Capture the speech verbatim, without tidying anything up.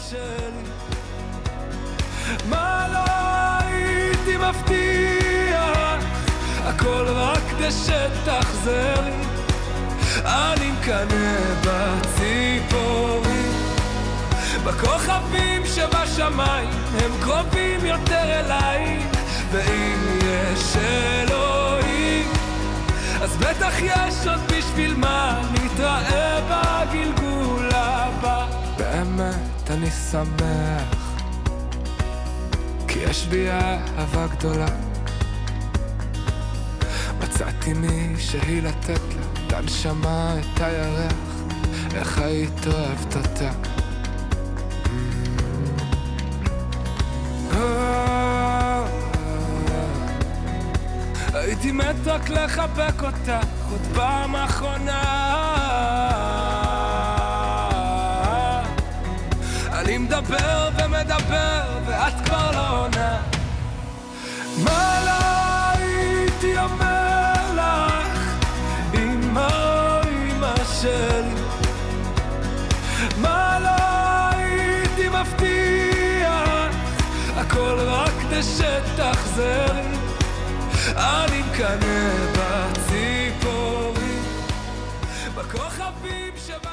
שלי, מה לא הייתי מבטיח, הכל רק כדי שתחזרי. אני מקנא בציפורים, בכוכבים שבשמיים, הם קרובים יותר אליי. ואם יש אלוהים, אז בטח יש עוד בשביל מה, נתראה בגלגול הבא. באמת אני שמח, כי יש בי אהבה גדולה. מצאתי מי שהיא לתת לה את הנשמה, את הירח, איך היית אוהבת אותה. הייתי מת רק לחבק אותה עוד פעם אחרונה. אני מדבר ומדבר ואת כבר לא עונה. מה לא הייתי אומר לך, אמא אמא שלי, מה לא הייתי מבטיח, הכל רק כדי שתחזרי. אני מקנא בציפורים, בכוכבים שבא